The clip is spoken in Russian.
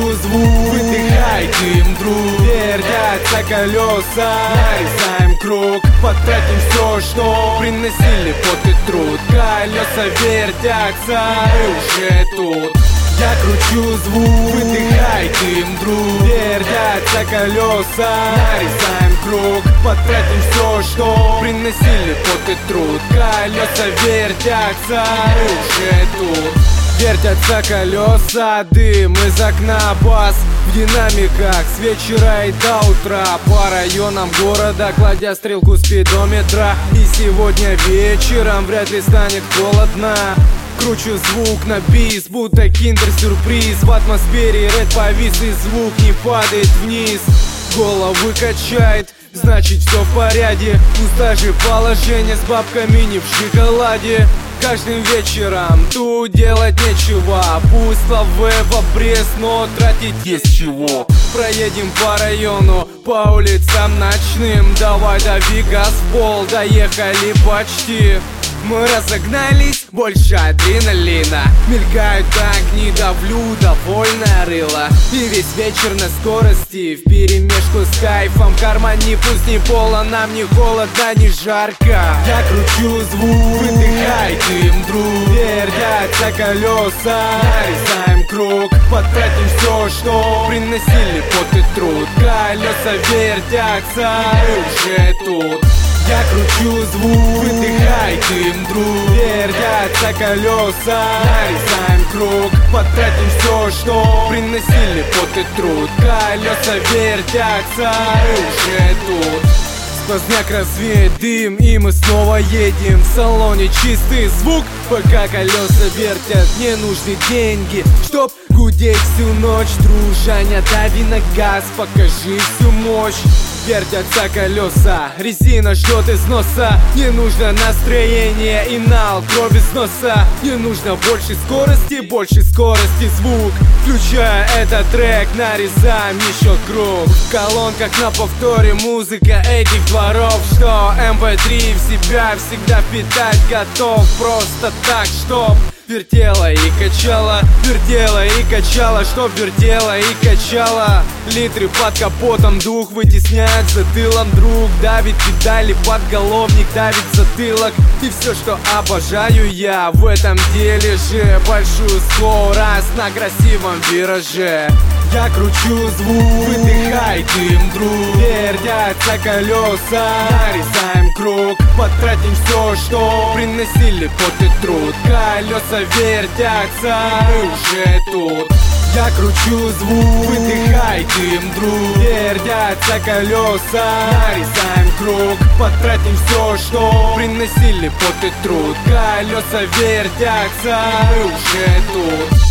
кручу звук, выдыхай дым, друг. Вертятся колеса, нарезаем круг, потратим все, что приносили пот и труд. Колеса вертятся, мы уже тут. Я кручу звук, выдыхай дым, друг. Вертятся колеса, нарезаем круг, потратим все, что приносили пот и труд. Колеса вертятся, мы уже тут. Вертятся колеса, дым из окна, бас в динамиках с вечера и до утра. По районам города, кладя стрелку спидометра. И сегодня вечером вряд ли станет холодно. Кручу звук на бис, будто киндер-сюрприз. В атмосфере рэд повис и звук не падает вниз. Головы качает, значит все в порядке. Пусто же положение с бабками не в шоколаде. Каждым вечером тут делать нечего. Пусто в обрез, но тратить есть чего. Проедем по району, по улицам ночным. Давай дави газ в пол, доехали почти. Мы разогнались, больше адреналина. Мелькают огни, давлю довольное рыло. И весь вечер на скорости, вперемешку с кайфом. Карман не пусть не полон, нам не холодно, не жарко. Я кручу звук, выдыхай дым, друг. Вертятся колеса, нарезаем круг, потратим все, что приносили пот и труд. Колеса вертятся, мы уже тут. Я кручу звук, выдыхай дым, друг. Вертятся колеса, нарезаем круг, потратим все, что приносили пот и труд. Колеса вертятся, мы уже тут. Сквозняк развеет дым, и мы снова едем. В салоне чистый звук, пока колеса вертят. Мне нужны деньги, чтоб гудеть всю ночь. Дружа, не дави на газ, покажи всю мощь. Вертятся колеса, резина ждет износа. Не нужно настроение и нал, кровь из носа. Не нужно больше скорости звук. Включая этот трек, нарезаем еще круг. В колонках на повторе музыка этих дворов, что MP3 в себя всегда впитать готов. Просто так, чтоб вертела и качала, вертела и качала, чтоб вертела и качала. Литры под капотом, дух вытесняет затылом, друг. Давит педали, подголовник давит затылок. И все, что обожаю я в этом деле же, большую скорость на красивом вираже. Я кручу звук, выдыхай дым, друг. Вертятся колеса, нарезаем круг, потратим все, что приносили пот и труд. Колеса вертятся, мы уже тут. Я кручу звук, выдыхай дым, друг. Вертятся колеса, нарезаем круг, потратим все, что приносили пот и труд. Колеса вертятся, мы уже тут.